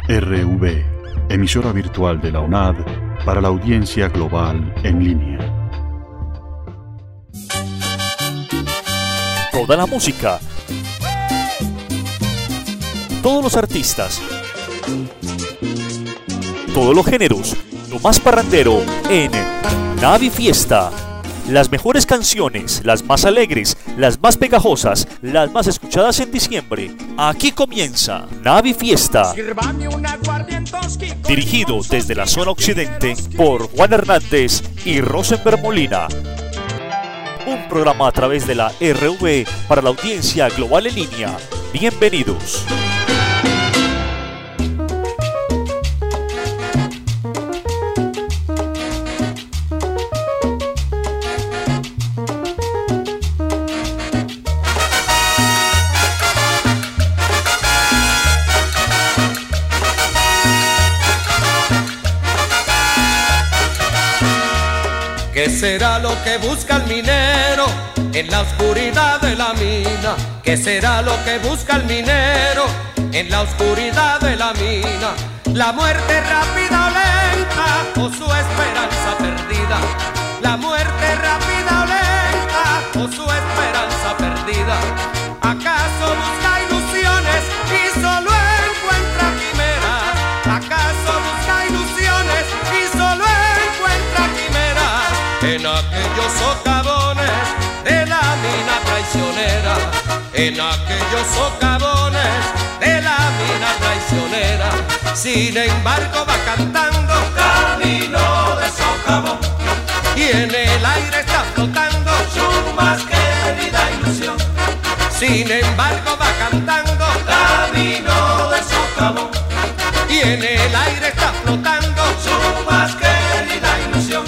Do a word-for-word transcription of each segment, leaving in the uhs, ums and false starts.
R V, emisora virtual de la U N A D para la audiencia global en línea. Toda la música, todos los artistas, todos los géneros, lo más parrandero en Navi Fiesta. Las mejores canciones, las más alegres, las más pegajosas, las más escuchadas en diciembre. Aquí comienza Navi Fiesta. Dirigido desde la zona occidente por Juan Hernández y Rosenberg Molina. Un programa a través de la R V para la audiencia global en línea. Bienvenidos. ¿Qué será lo que busca el minero en la oscuridad de la mina? ¿Qué será lo que busca el minero en la oscuridad de la mina? La muerte rápida o lenta o su esperanza perdida. La muerte rápida o lenta o su esperanza perdida. ¿Acaso busca ilusiones y solo encuentra quimeras? ¿Acaso busca ilusiones y solo encuentra quimeras? En aquellos socavones de la mina traicionera, en aquellos socavones de la mina traicionera, sin embargo va cantando camino de socavón, y en el aire está flotando su más querida ilusión. Sin embargo va cantando camino de socavón, y en el aire está flotando su más querida ilusión.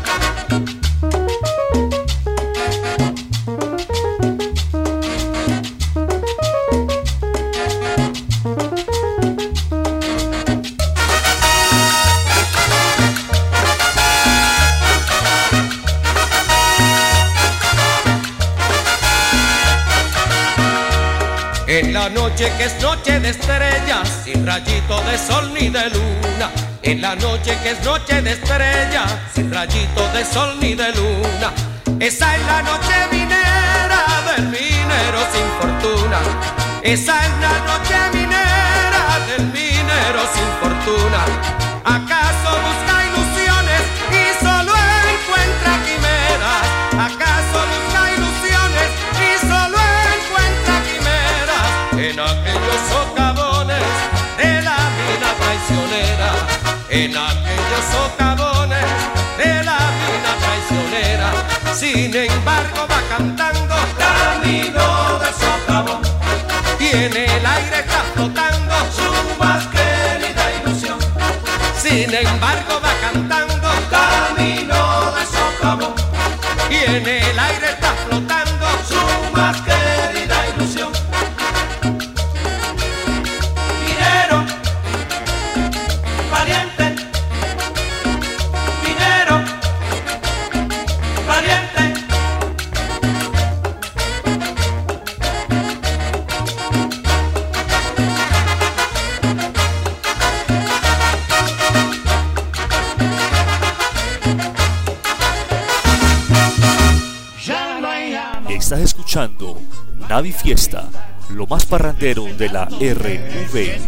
En la noche que es noche de estrellas, sin rayito de sol ni de luna. En la noche que es noche de estrellas, sin rayito de sol ni de luna. Esa es la noche minera del minero sin fortuna. Esa es la noche minera del minero sin fortuna. ¿Acaso busca ilusiones y solo encuentra quimeras? ¿Acaso busca ilusiones y solo encuentra quimeras? En aquellos socavones de la mina traicionera, en aquellos socavones de la mina traicionera, sin embargo va cantando camino de socavón, y en el aire está flotando su más querida ilusión. Sin embargo va cantando camino de socavón, y en el aire está flotando su más querida ilusión. Minero, valiente, minero, valiente. Estás escuchando Navi Fiesta, lo más parrandero de la R V.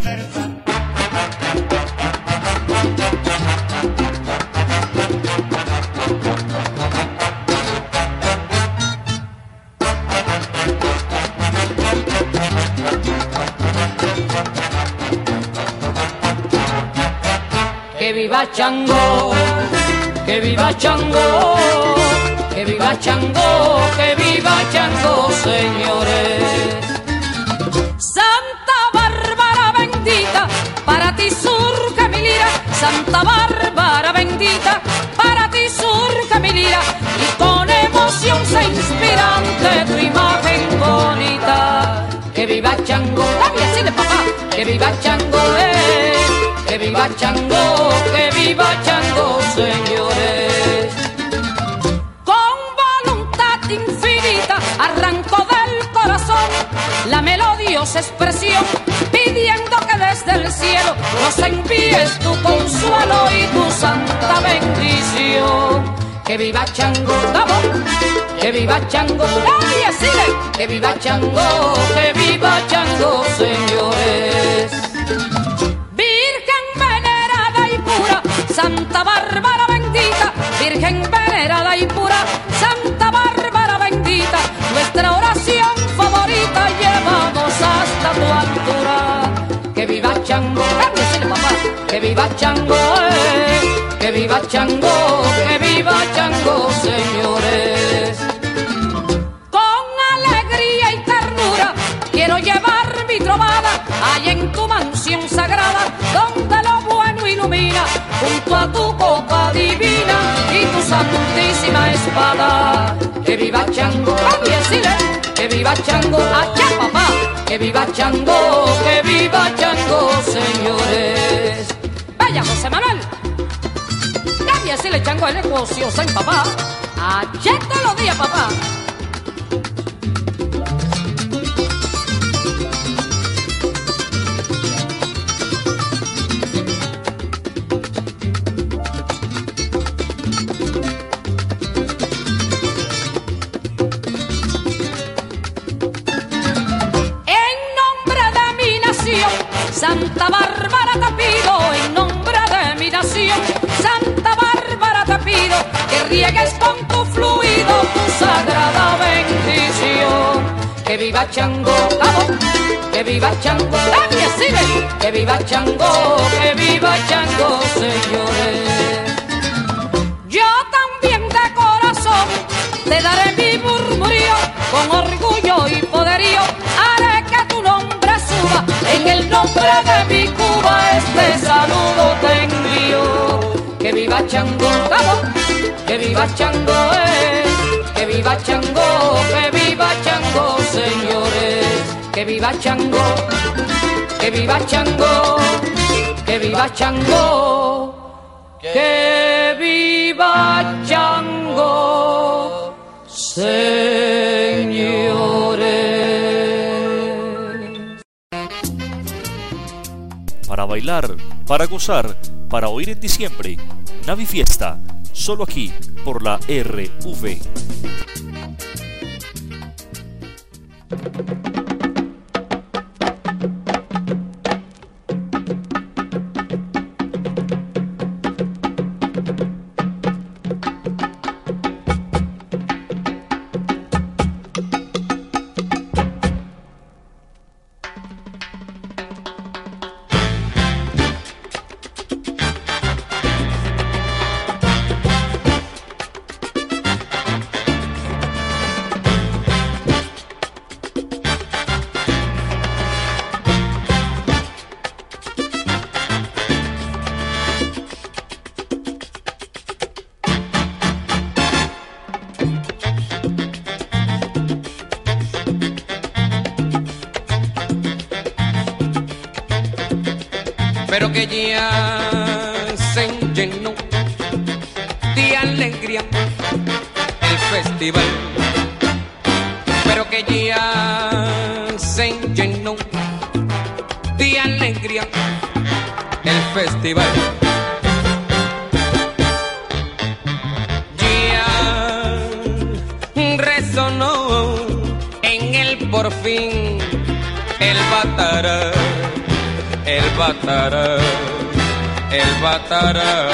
Que viva Chango, que viva Chango, que viva Chango, que viva Chango, señores. Santa Bárbara bendita, para ti surca mi lira. Santa Bárbara bendita, para ti surca mi lira. Y con emoción se inspira ante tu imagen bonita. Que viva Chango, dale así de papá. Que viva Chango, eh. Que viva Chango, que viva Chango, señores. Con voluntad infinita arrancó del corazón la melodiosa expresión, pidiendo que des desde el cielo nos envíes tu consuelo y tu santa bendición. Que viva Chango, vamos, que viva Chango, nadie sigue, que viva Chango, que viva Chango, señores. Virgen venerada y pura, Santa Bárbara bendita, Virgen venerada y pura, Santa Bárbara bendita, nuestra oración favorita llevamos hasta tu altura. Que viva Chango, nadie sigue, papá, que viva Chango, eh. Que viva Chango, que viva Chango, señores. Con alegría y ternura quiero llevar mi trovada allá en tu mansión sagrada, donde lo bueno ilumina, junto a tu copa divina y tu santísima espada. Que viva Chango, que viva Chango, allá papá, que viva Chango, que viva Chango, señores. Vaya José Manuel. Y así le Chango el negocio, San papá. Allá todos los días, papá. En nombre de mi nación, Santa Bárbara te pido, en nombre de mi nación, Santa Bárbara te pido que riegues con tu fluido tu sagrada bendición. Que viva Chango, vamos, que viva Chango, nadie sigue, que viva Chango, que viva Chango, señores. Yo también de corazón te daré mi murmurío, con orgullo y poderío haré que tu nombre suba, en el nombre de mi Cuba este saludo te envío. Que viva Chango, vamos, que viva Chango, eh. Que viva Chango, que viva Chango, señores. Que viva Chango, que viva Chango, que viva Chango, que viva Chango, señores. Para bailar, para gozar, para oír en diciembre, Navi Fiesta, solo aquí por la R V. Pero que ya se llenó de alegría el festival, pero que ya se llenó de alegría el festival. Ya resonó en el por fin el batará, el batará, el batará.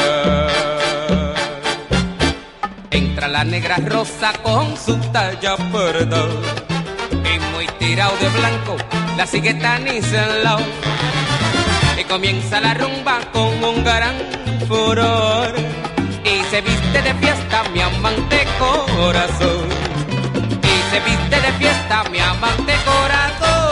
Entra la negra rosa con su talla perda y muy tirado de blanco, la sigue Tanisa al lado. Y comienza la rumba con un gran furor y se viste de fiesta mi amante corazón. Y se viste de fiesta mi amante corazón.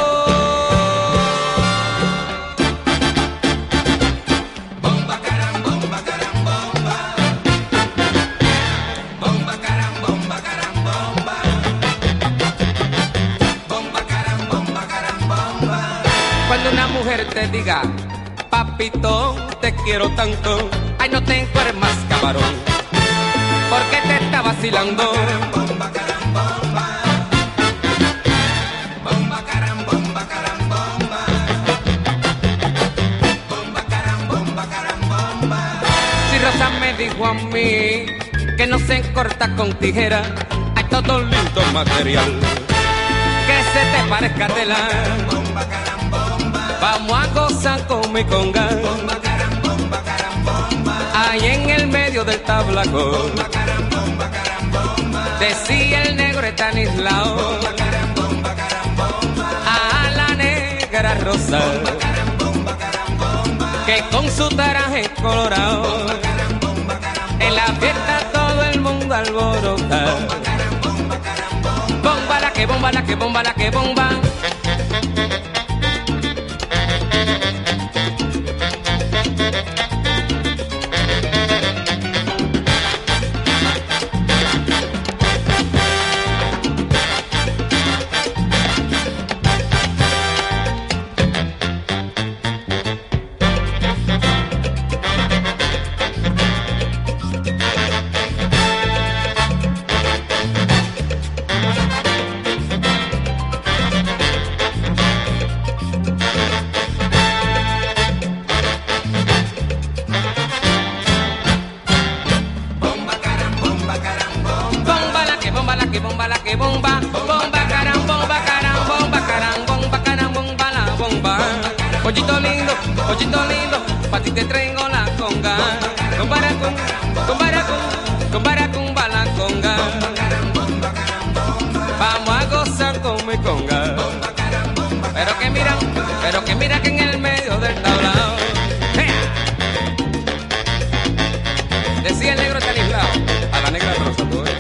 Te diga, papito, te quiero tanto, ay, no te encuermas, camarón, porque te está vacilando. Bomba, carambomba, bomba, carambomba, carambomba. dijo a mí que no se corta con tijera, hay todo lindo material que se te parezca tela. Vamos a gozar con mi conga, ahí en el medio del tablaco. Decía el negro Estanislao a la negra rosa, que con su traje colorado en la fiesta todo el mundo alborota. Bomba la que bomba, la que bomba, la que bomba. Pollito lindo, pollito lindo, pa' ti te traigo la conga. Con baracún, con baracún, con baracún va la conga. Vamos a gozar con mi conga. Pero que mira, pero que mira que en el medio del tablao, ¡ea! Decía el negro Estanislao a la negra rosa, tú ves.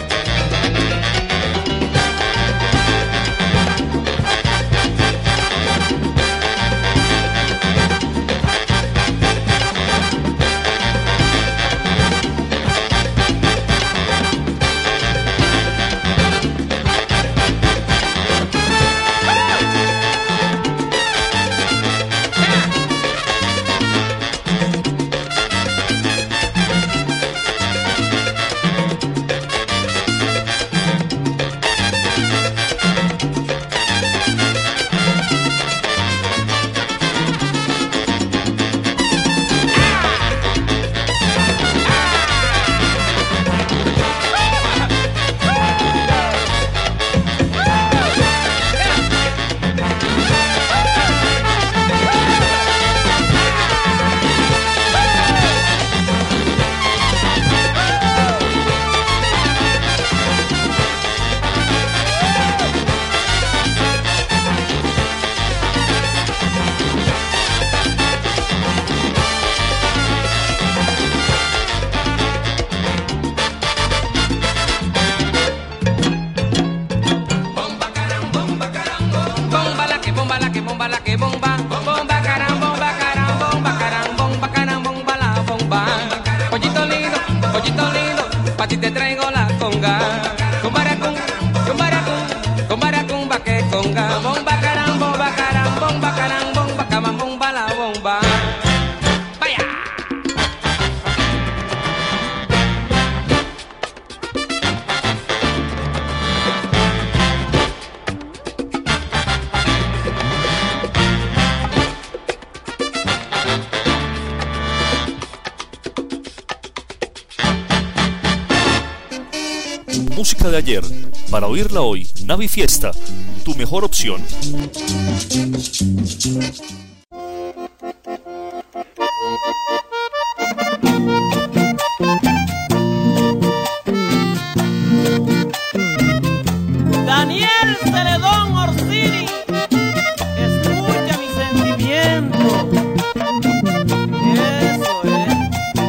Música de ayer, para oírla hoy. Navi Fiesta, tu mejor opción. Daniel Celedón Orsini, escucha mi sentimiento. Eso es.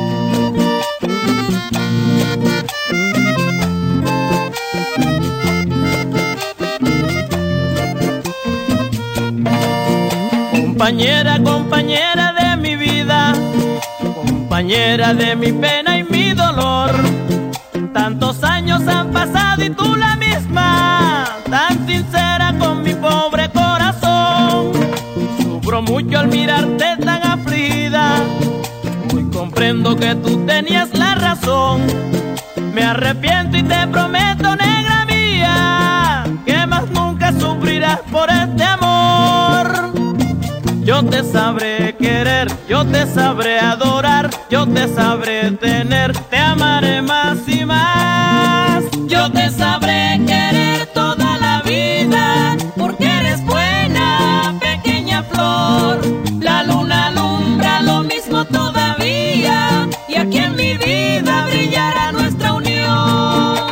Compañera, compañera de mi vida, compañera de mi pena y mi dolor. Tantos años han pasado y tú la misma, tan sincera con mi pobre corazón. Sufro mucho al mirarte tan afligida, hoy comprendo que tú tenías la razón. Me arrepiento y te prometo, negra mía, que más nunca sufrirás por este amor. yo te sabré querer, yo te sabré adorar, yo te sabré tener, te amaré más y más. Yo te sabré querer toda la vida, porque eres buena, pequeña flor. La luna alumbra lo mismo todavía, y aquí en mi vida brillará nuestra unión.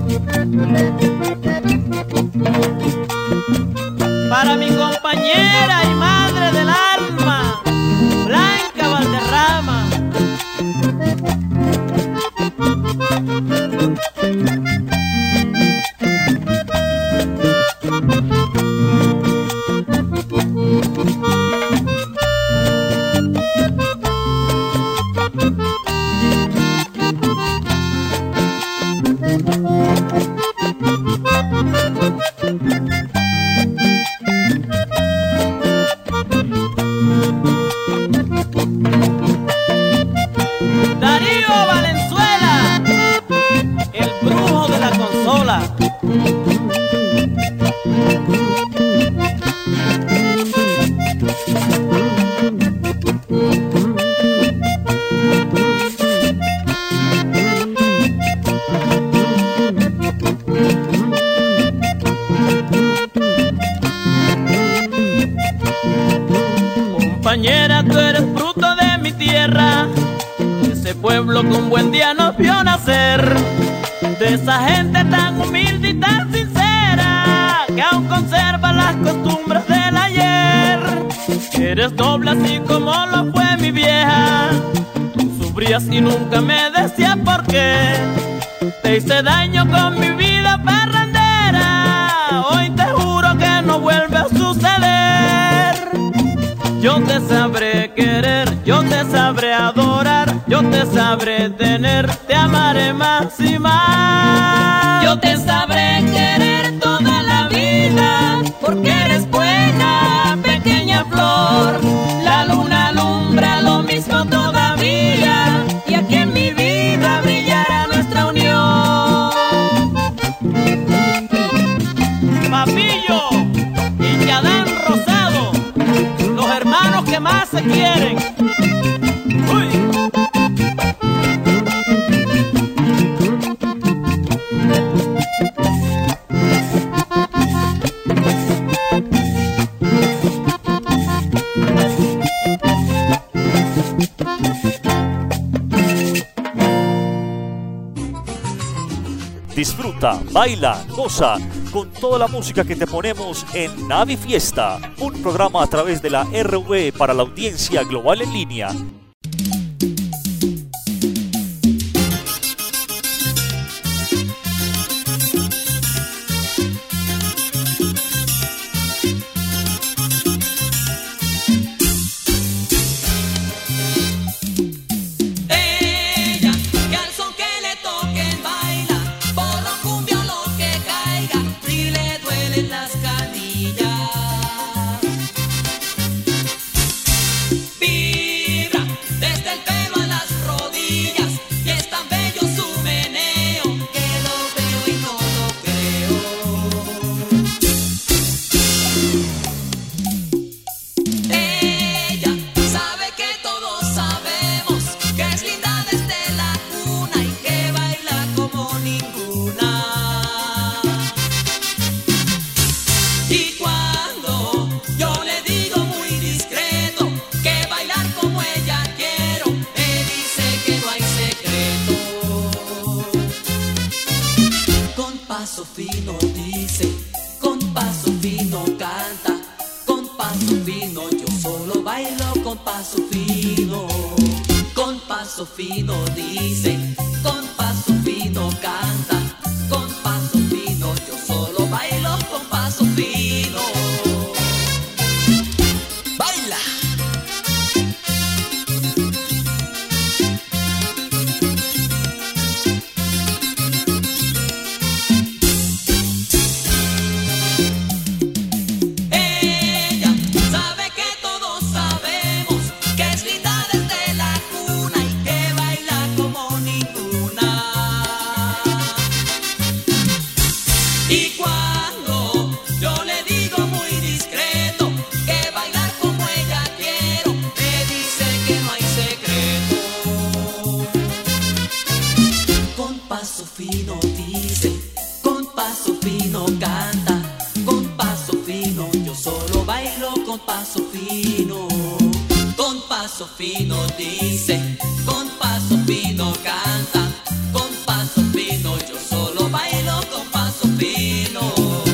Para mi compañera y madre del alma, Blanca Valderrama. Darío Valenzuela, el brujo de la consola. Compañera, tú eres fruto de mi tierra, ese pueblo que un buen día nos vio nacer, de esa gente tan humilde y tan sincera, que aún conserva las costumbres del ayer. Eres noble así como lo fue mi vieja, tú sufrías y nunca me decías por qué. Te hice daño con mi vida parrandera, hoy te juro que no vuelve a suceder. Yo te sabré querer, yo te sabré adorar, yo te sabré tener, te amaré más y más. Yo te sabré querer toda la vida, porque eres buena, pequeña flor. La luna alumbra lo mismo todavía, y aquí en mi vida brillará nuestra unión. Papillo y Yadán Rosado, los hermanos que más se quieren. Uy. Disfruta, baila, goza con toda la música que te ponemos en Navi Fiesta, un programa a través de la R V para la audiencia global en línea. Ninguna. paso fino, con paso fino dice, con paso fino canta, con paso fino yo solo bailo con paso fino.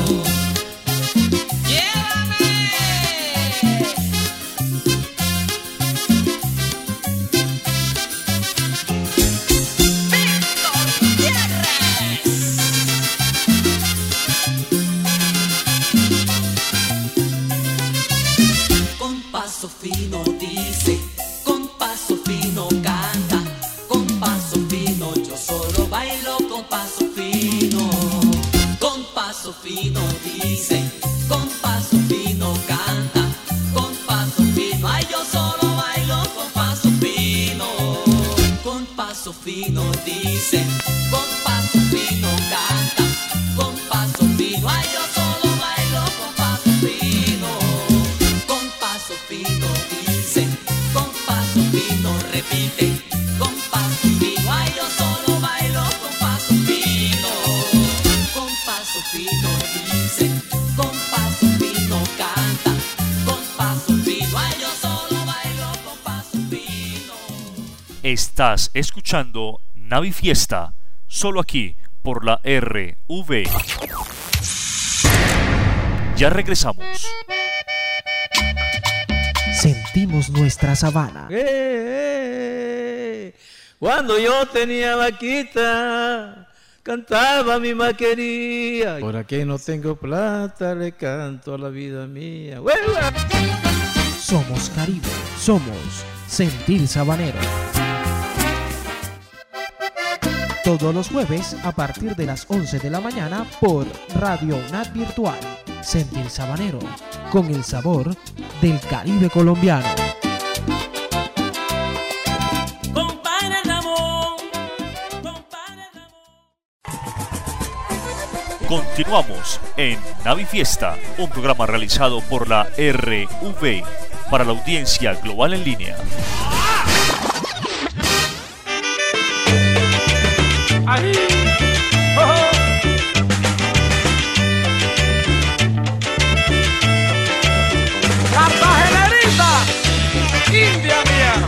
Paso fino dice, con paso fino canta, con paso fino yo solo bailo con paso fino. Con paso fino dice, con paso fino canta, con paso fino, ay yo solo bailo con paso fino. Con paso fino dice, con paso fino canta, con paso fino, ay yo solo bailo con paso fino. Con paso fino dice, con paso fino repite, con paso fino, ay yo solo bailo con paso fino. Con paso fino dice, con paso fino canta, con paso fino, ay yo solo bailo con paso fino. Estás escuchando Navi Fiesta, solo aquí por la R V. Ya regresamos. Sentimos nuestra sabana. Eh, eh, cuando yo tenía vaquita, cantaba mi maquería. Ahora que no tengo plata, le canto a la vida mía. ¡Hueva! Somos Caribe, somos Sentir Sabanero. Todos los jueves a partir de las once de la mañana por Radio UNAD Virtual. Sentir Sabanero, con el sabor del Caribe colombiano. Compadre Ramón, compadre Ramón. Continuamos en Navi Fiesta, un programa realizado por la R V para la audiencia global en línea. Ahí. Oh. Cartagenerita, India mía.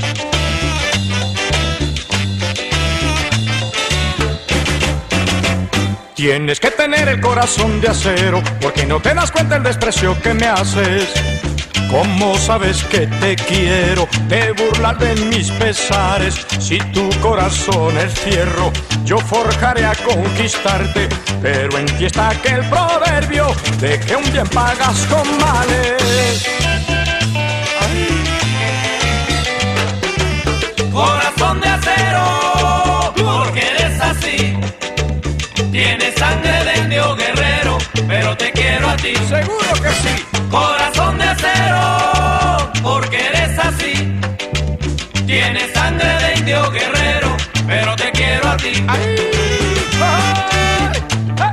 Tienes que tener el corazón de acero, porque no te das cuenta el desprecio que me haces. ¿Cómo sabes que te quiero? Te burlas de mis pesares. Si tu corazón es fierro, yo forjaré a conquistarte. Pero en ti está aquel proverbio de que un bien pagas con males. Ay. Corazón de acero, porque eres así. Tienes sangre de indio guerrero, pero te quiero a ti. Seguro que sí. Corazón de acero, porque eres así. Tienes sangre de indio guerrero, pero te quiero a ti. Ay. Ay.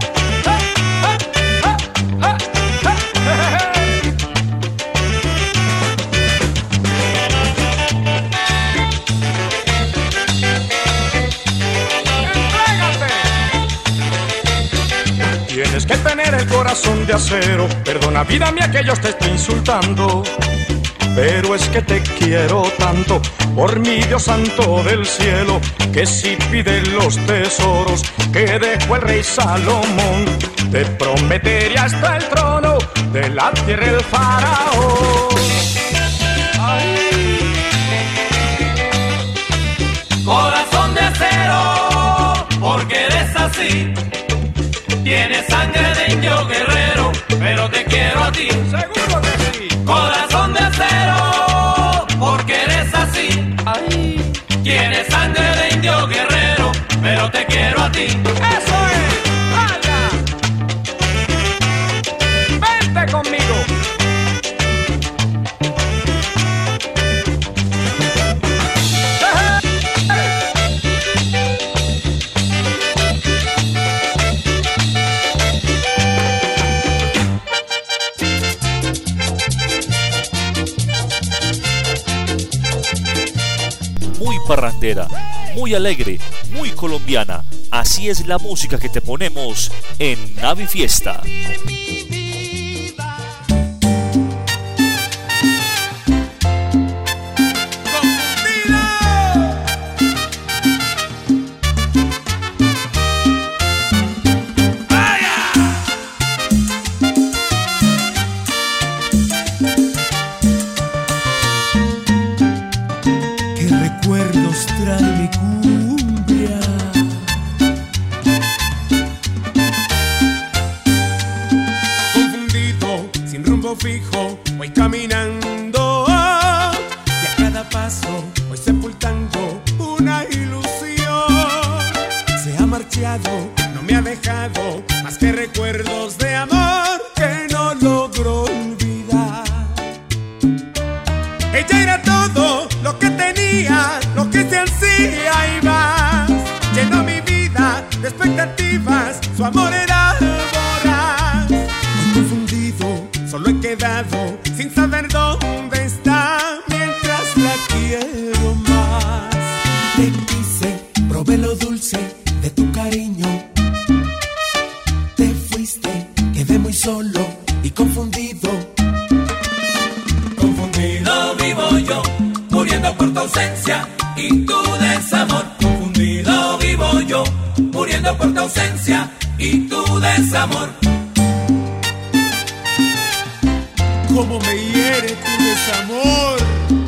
Tienes que tener el corazón de acero. Perdona vida mía que yo te estoy insultando, pero es que te quiero tanto, por mi Dios santo del cielo, que si pides los tesoros que dejó el rey Salomón, te prometería hasta el trono de la tierra el faraón. Ay. Corazón de acero, porque eres así. Tienes sangre de indio guerrero, pero te quiero a ti. Seguro que sí. Corazón de acero, porque eres así. Ay. Tienes sangre de indio guerrero, pero te quiero a ti. Eso es. Vaya. Vente conmigo. Muy parrandera, muy alegre, muy colombiana. Así es la música que te ponemos en Navi Fiesta. trae mi cumbia. Confundido, sin rumbo fijo, voy caminando y a cada paso voy sepultando una ilusión. Se ha marchado, no me ha dejado más que recuerdos de amor que no logro olvidar. Ella era todo lo que tenía, lo que se ansía y más. Llenó mi vida de expectativas, su amor era voraz. Muy confundido, solo he quedado sin saber dónde está, mientras la quiero más. Te quise, probé lo dulce de tu cariño. Te fuiste, quedé muy solo y confundido. Confundido vivo yo, muriendo por tu ausencia y tu desamor. Confundido vivo yo, muriendo por tu ausencia y tu desamor. Cómo me hiere tu desamor.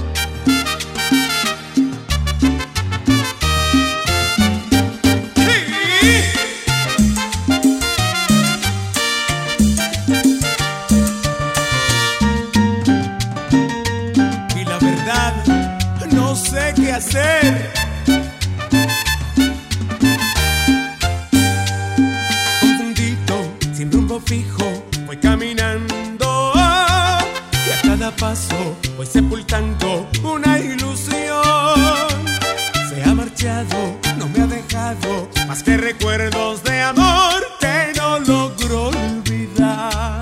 Y la verdad, no sé qué hacer. Confundido, sin rumbo fijo, voy caminando y a cada paso voy sepultando una ilusión. Se ha marchado, no me ha dejado más que recuerdos de amor que no logro olvidar.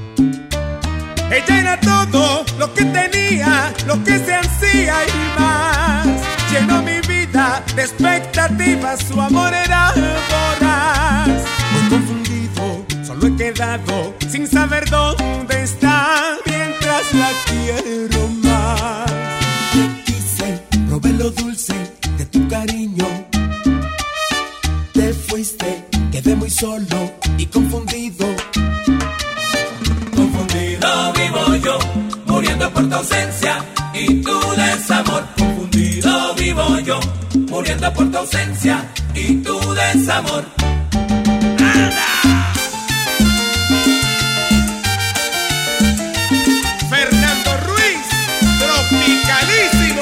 Ella era todo lo que tenía, lo que se ansía y más. Llenó mi vida de expectativas, su amor era voraz. Muy confundido, solo he quedado sin saber dónde está, mientras la quiero más. Te quise, probé lo dulce de tu cariño. Te fuiste, quedé muy solo y confundido. Confundido vivo yo, muriendo por tu ausencia y tu desamor. Confundido vivo yo, muriendo por tu ausencia y tu desamor. Fernando Ruiz, tropicalísimo.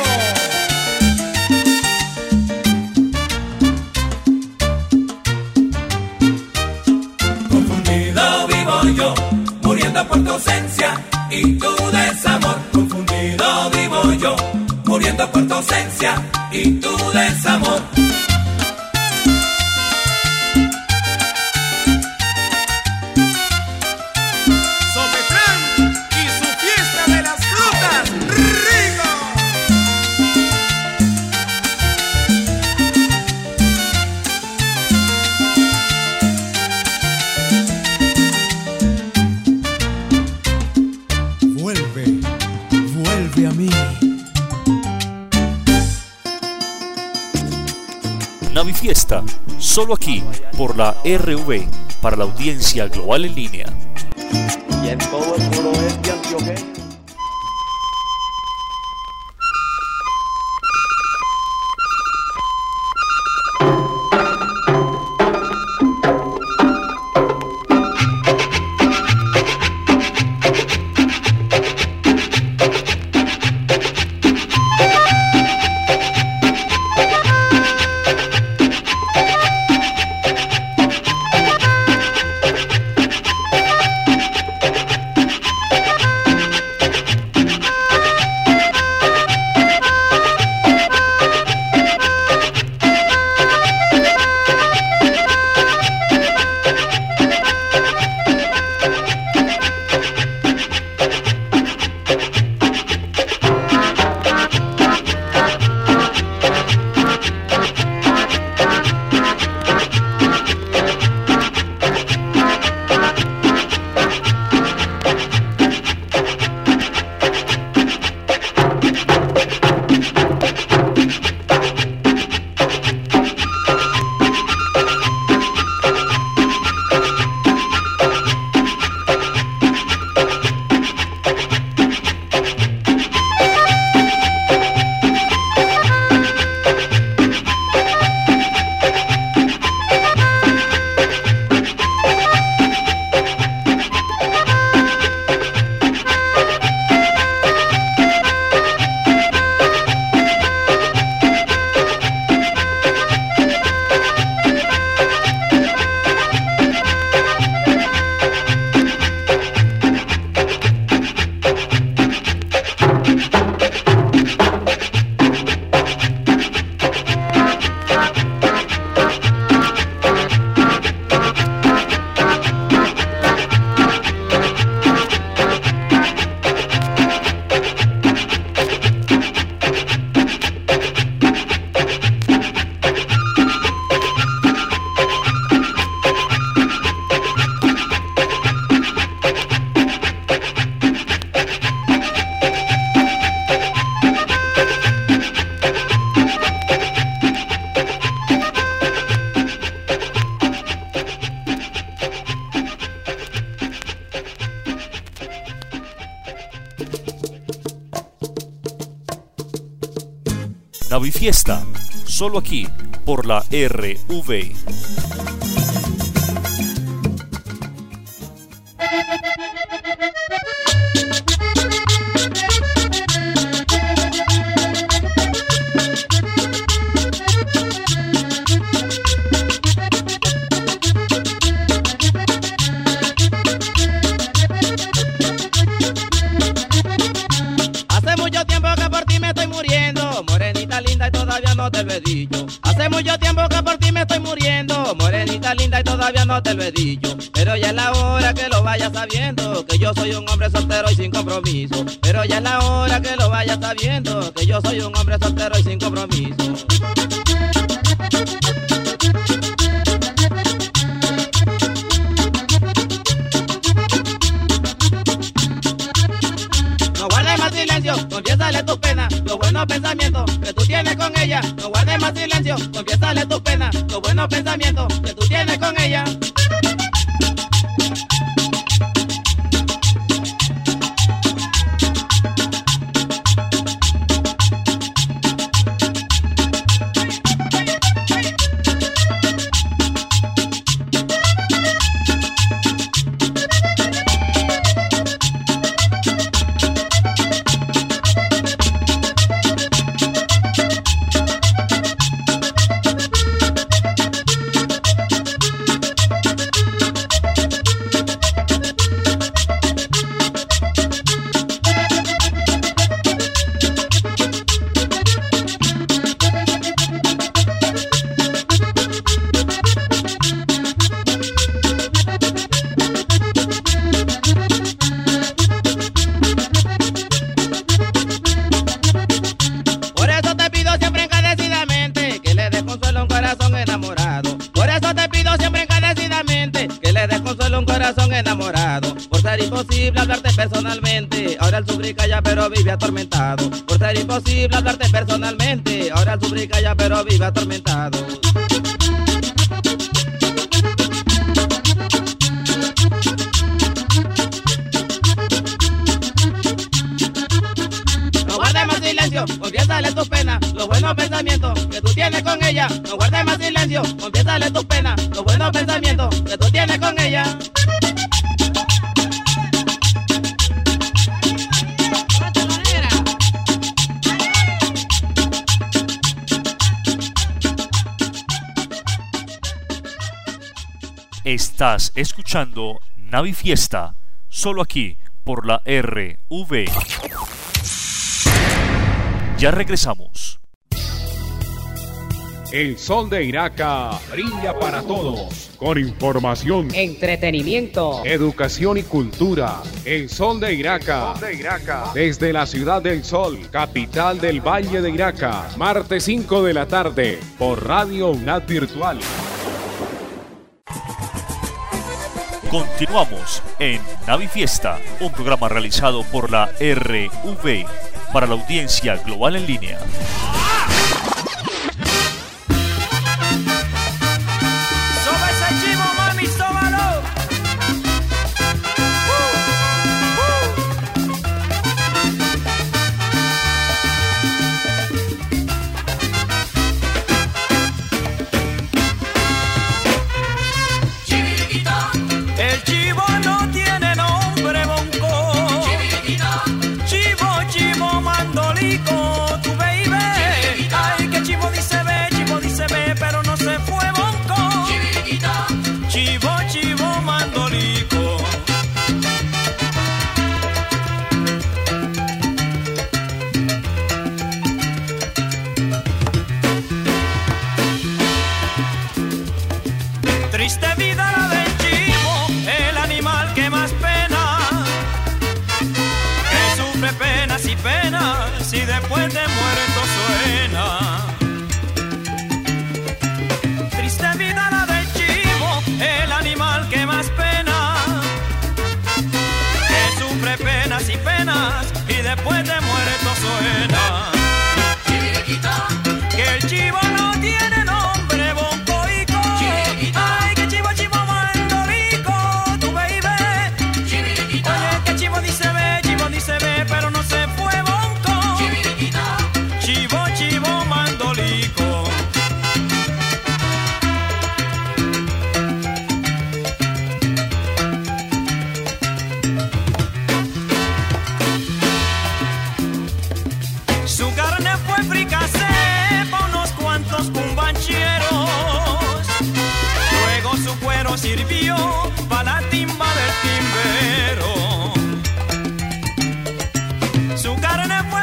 Confundido vivo yo, muriendo por tu ausencia y tu desamor. Confundido vivo yo, muriendo por tu ausencia y tu desamor. Sopetrán y su fiesta de las frutas, rico. Vuelve, vuelve a mí. Navifiesta, solo aquí por la R V para la audiencia global en línea. Y en todo el suroeste antioqueño. Navifiesta, solo aquí por la R V. Te lo he dicho. Hace mucho tiempo que por ti me estoy muriendo, morenita linda y todavía no te lo he dicho. Pero ya es la hora que lo vayas sabiendo, que yo soy un hombre soltero y sin compromiso. Pero ya es la hora que lo vayas sabiendo, que yo soy un hombre soltero y sin compromiso. No guardes más silencio, confiésale tu pena, los buenos pensamientos que tú tienes con ella. No guardes más silencio, confiésale tu pena, los buenos pensamientos que tú tienes con ella. Imposible hablarte personalmente, ahora el sufrir calla pero vive atormentado. Por ser imposible hablarte personalmente, ahora el sufrir calla pero vive atormentado. No guardes más silencio, confiésale tus penas, los buenos pensamientos que tú tienes con ella. No guardes más silencio, confiésale tus penas, los buenos pensamientos que tú tienes con ella. Estás escuchando Navifiesta, solo aquí por la R V. Ya regresamos. El sol de Iraca brilla para todos, con información, entretenimiento, educación y cultura. El sol de Iraca, Sol de Iraca. Desde la ciudad del sol, capital del Valle de Iraca, martes cinco de la tarde, por Radio UNAD Virtual. Continuamos en Navifiesta, un programa realizado por la R V para la audiencia global en línea. ¡Soba ese chivo, mami, sóbalo! El chivo no tiene nombre, bonco. Chivo, chivo, mandolico, tu baby. Ay, que chivo dice ve, chivo dice ve, pero no se fue, bonco. Chivo, chivo, mandolico. Triste vida la del chivo, el animal que más pena, que sufre penas y penas y después de muerto suena. Triste vida la del chivo, el animal que más pena, que sufre penas y penas y después de muerto suena. Que el chivo no tiene nombre, boncoico. Ay, que chivo, chivo, mandolico, tu baby. Oye, que chivo dice ve, chivo dice ve, pero no se fue, bonco. Chivo, chivo, mandolico.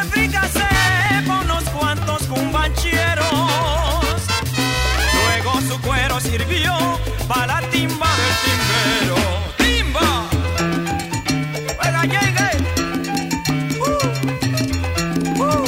fricasé con unos cuantos cumbancheros. Luego su cuero sirvió para la timba del timbero. ¡Timba! ¡Juega, llegue! ¡Uh! ¡Uh!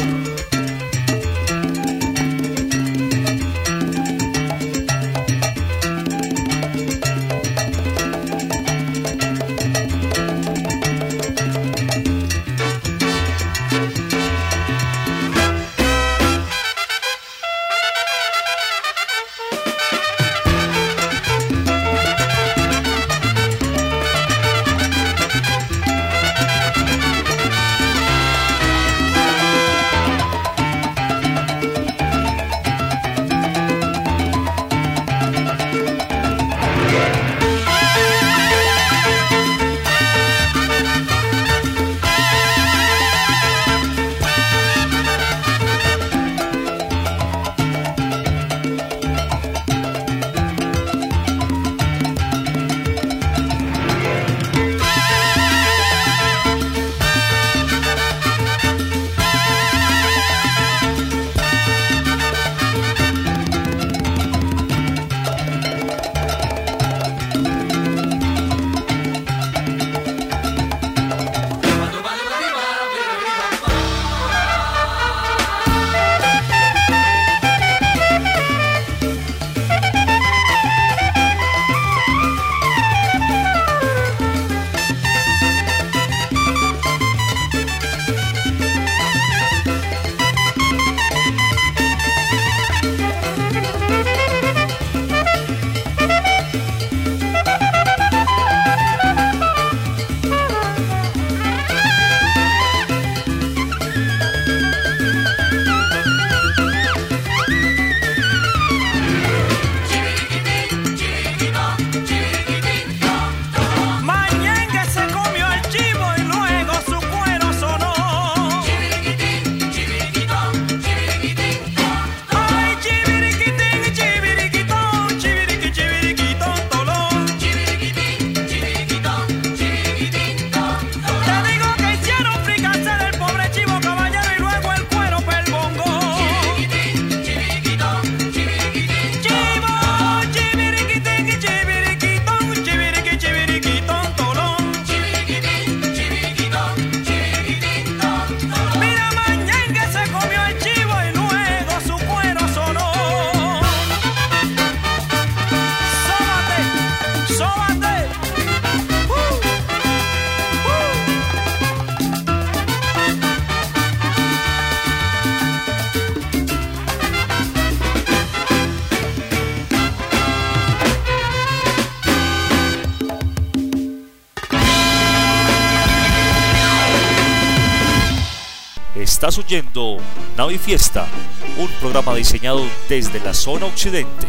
Estás oyendo Navifiesta, un programa diseñado desde la zona occidente.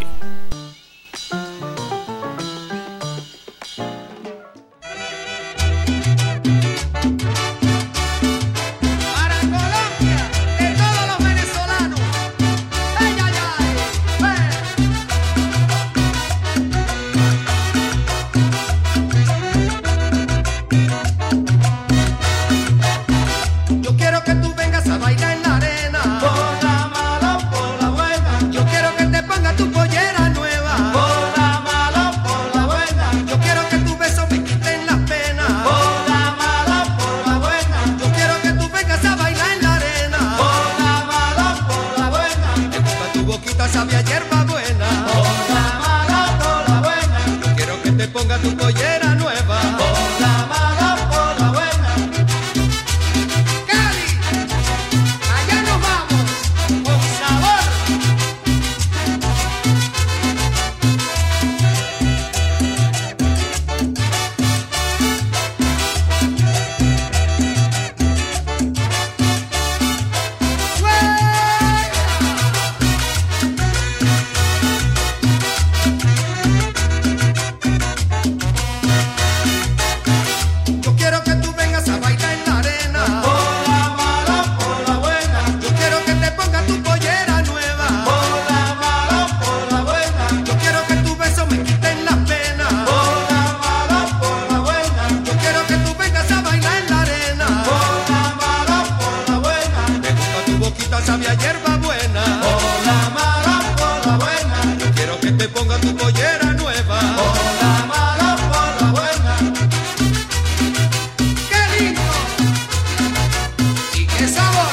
Por la mala o por la buena, yo quiero que te pongas tu pollera. boquita sabe a hierba buena. Hola mala por la buena. Yo quiero que te ponga tu pollera nueva. Hola mala por la buena. ¡Qué lindo! ¡Y qué sabor!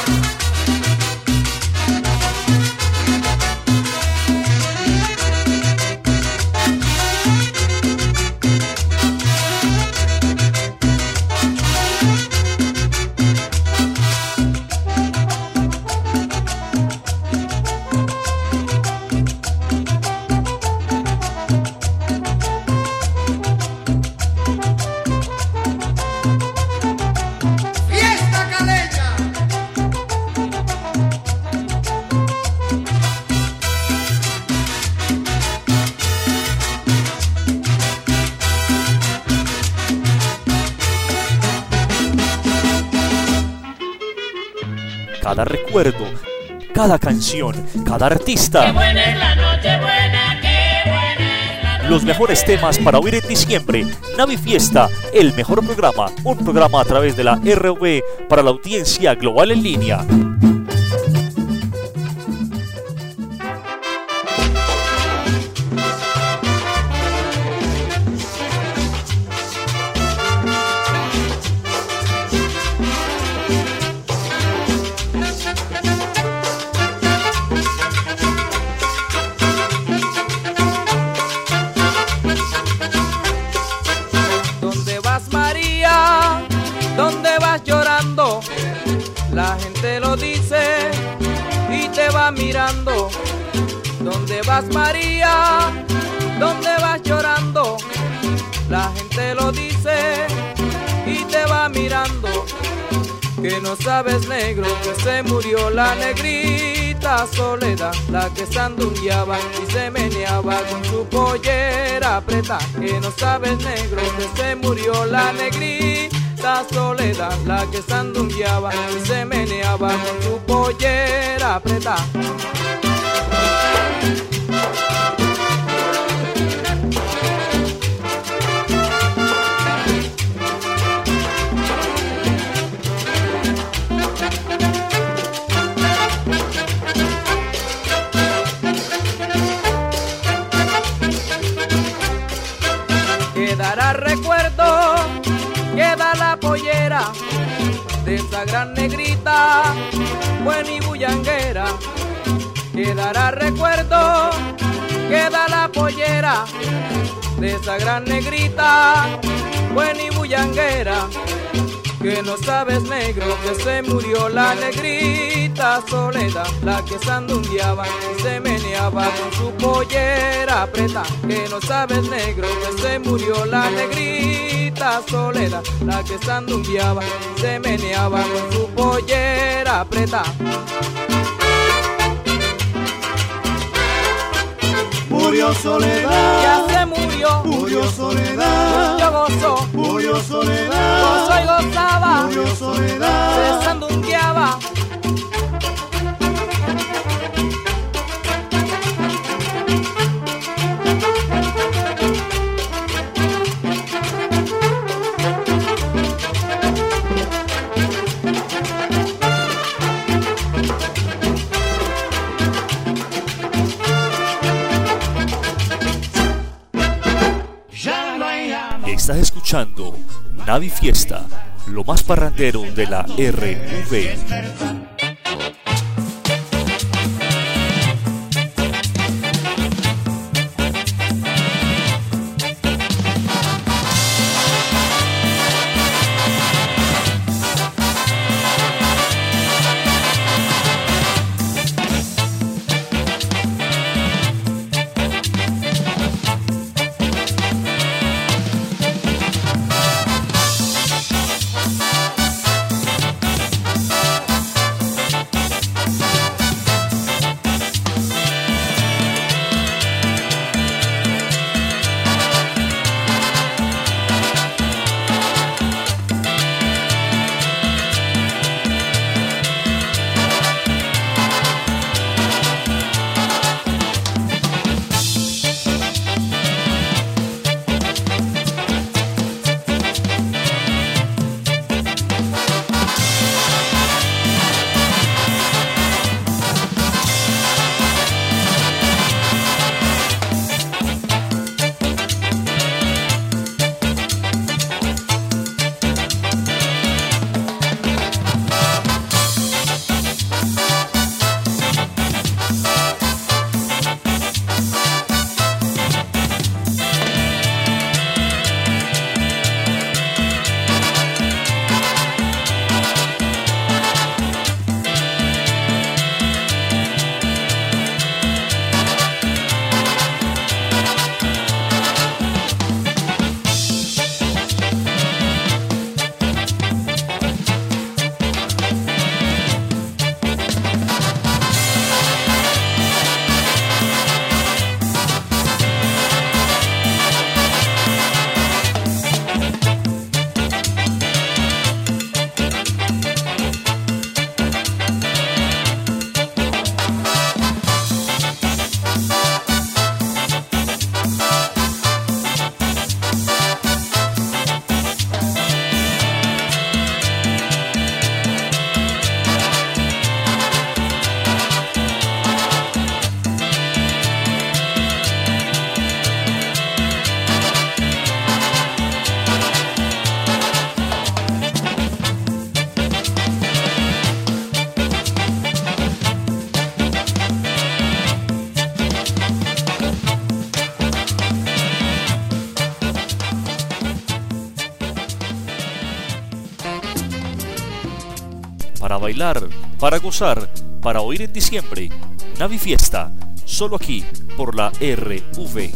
Cada recuerdo, cada canción, cada artista. Qué buena es la noche buena, qué buena es la noche. Los mejores temas para oír en diciembre. Navifiesta, el mejor programa. Un programa a través de la R V para la audiencia global en línea. La gente lo dice y te va mirando. ¿Dónde vas, María? ¿Dónde vas llorando? La gente lo dice y te va mirando. Que no sabes, negro, que se murió la negrita Soledad, la que sandungueaba y se meneaba con su pollera preta. Que no sabes, negro, que se murió la negrita Soledad, la que sandungueaba y se meneaba con su pollera preta. Quedará recuerdo, queda la pollera de esa gran negrita, buena y bullanguera. Quedará recuerdo, queda la pollera de esa gran negrita, buena y bullanguera. Que no sabes, negro, que se murió la negrita Soledad, la que sandungueaba y se meneaba con su pollera preta. Que no sabes, negro, que se murió la negrita Soledad, la que sandungueaba y se meneaba con su pollera preta. Murió Soledad, ya se murió, murió Soledad, yo gozo, murió Soledad, gozo y gozaba, murió Soledad, se sandungueaba. Estás escuchando Navifiesta, lo más parrandero de la R V. bailar, para gozar, para oír en diciembre. Navi Fiesta, solo aquí por la R V.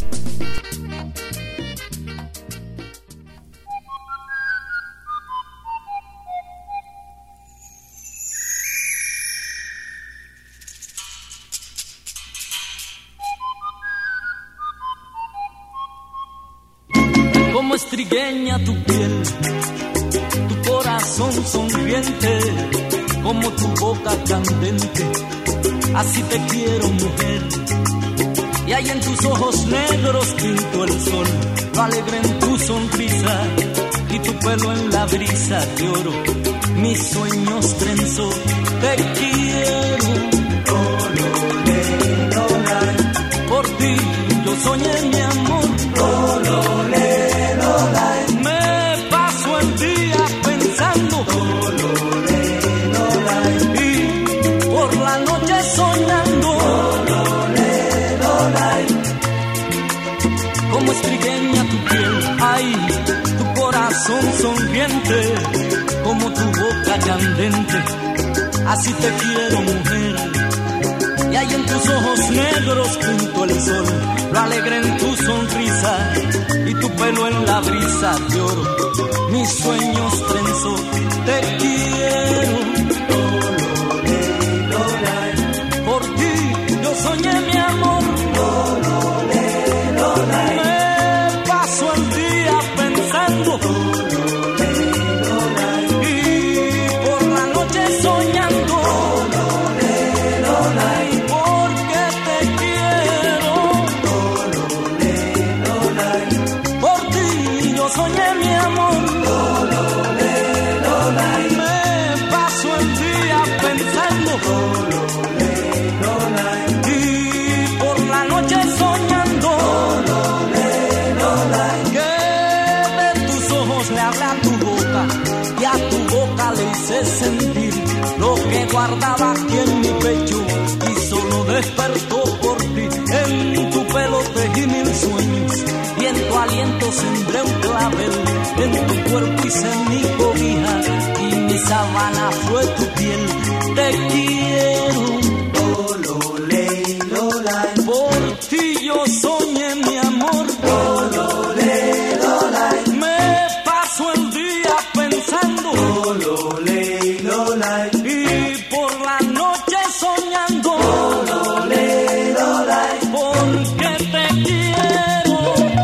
Como estrigueña tu piel, tu corazón sonriente, como tu boca candente, así te quiero, mujer. Y ahí en tus ojos negros pinto el sol, lo alegre en tu sonrisa y tu pelo en la brisa de oro. Mis sueños trenzó, te quiero. Lolole, lolay. Por ti yo soñé mi amor. Lolole, lolay. Me paso el día pensando. Lolole, lolay. Y por la noche soñando. Lolole, lolay. Como estrigueña tu piel, ay, tu corazón sonriente, como tu boca candente, así te quiero, mujer. Y ahí en tus ojos negros junto el sol, lo alegre en tu sonrisa y tu pelo en la brisa de oro. Mis sueños trenzó, te quiero. Lolole, lolay. Por ti yo soñé mi amor. Lolole, lolay. Me paso el día pensando. Soñé mi amor, lolole, lolay. Me paso el día pensando, lolole, lolay. Y por la noche soñando, lolole, lolay. Que de tus ojos le habla a tu boca y a tu boca le hice sentir lo que guardaba aquí en mi pecho y solo despertó por ti. En tu pelo tejí mil sueños y en tu aliento sembré un clavel, en tu cuerpo hice mi cobija y mi sabana fue tu piel. Te quiero, lolole, lolay. Por ti yo soñé mi amor, lolole, lolay. Me paso el día pensando, lolole, lolay. Y por la noche soñando, lolole, lolay. Porque te quiero.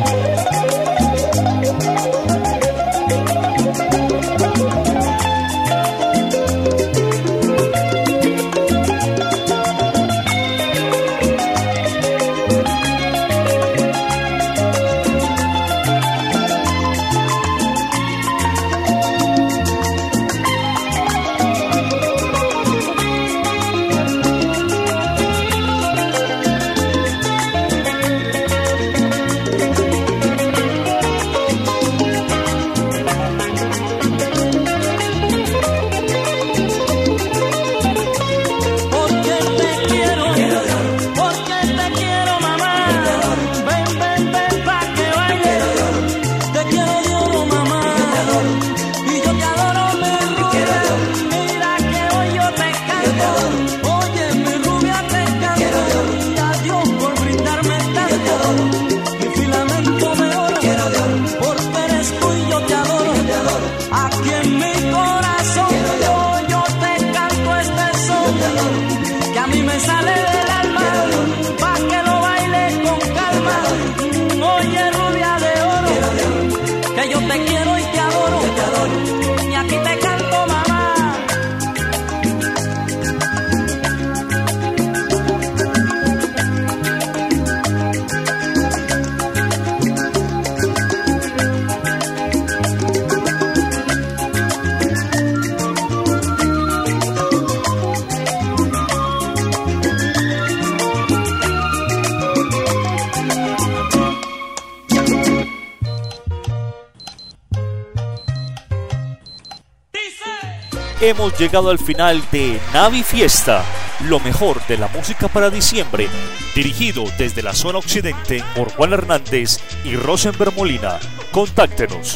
Hemos llegado al final de Navi Fiesta, lo mejor de la música para diciembre, dirigido desde la zona occidente por Juan Hernández y Rosenberg Molina. Contáctenos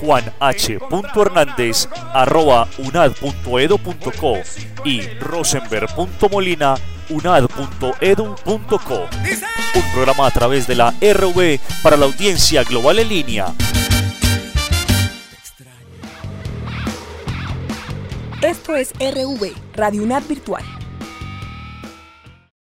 juan h punto hernández arroba unad punto edu punto co y rosenberg punto molina unad punto edu punto co. Un programa a través de la R V para la audiencia global en línea. Esto es R V, Radio UNAD Virtual.